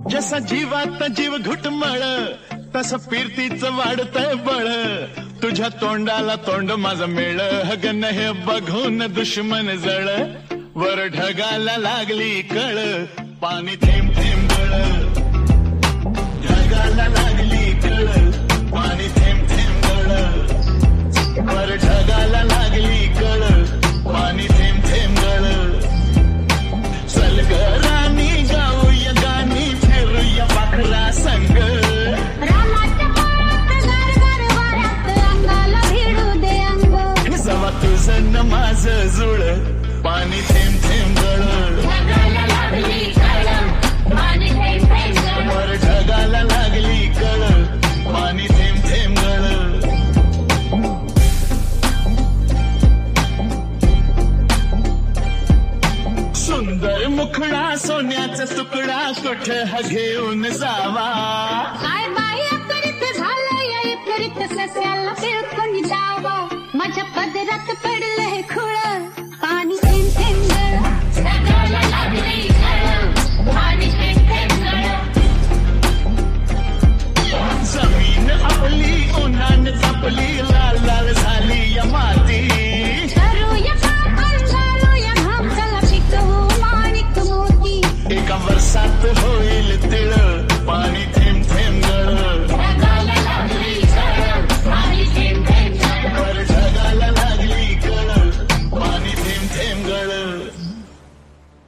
जसा जीवात जीव घुटमळ तसं फिरतीचं वाढतंय बळ तुझ्या तोंडाला तोंड माझं मेळ हगन हे बघून दुश्मन जळ वर ढगाला लागली कळ पाणी थेंब थेंब गळ ढगाला लागली कळ पाणी थेंब थेंब गळ वर ढगाला लागली कळ पाणी थेंब थेंब गळ चल ग राणी गाऊया गाणी फिरूया पाखरा संग रामाच्या पायात गार गार वाऱ्यात अंगाला भिडू दे अंग जवा तुझं न माझं जुळ पाणी थेंब थेंब गळ ढगाला लागली कळ पाणी थेंब थेंब गळ वर ढगाला लागली कळ पाणी थेंब थेंब गळ सुंदर मुखडा सोन्याचा तुकडा कुठ हा घेऊन जावा काय बाई करीत झालं या करीत सस्याला पिळकून जावं माझ्या पदरात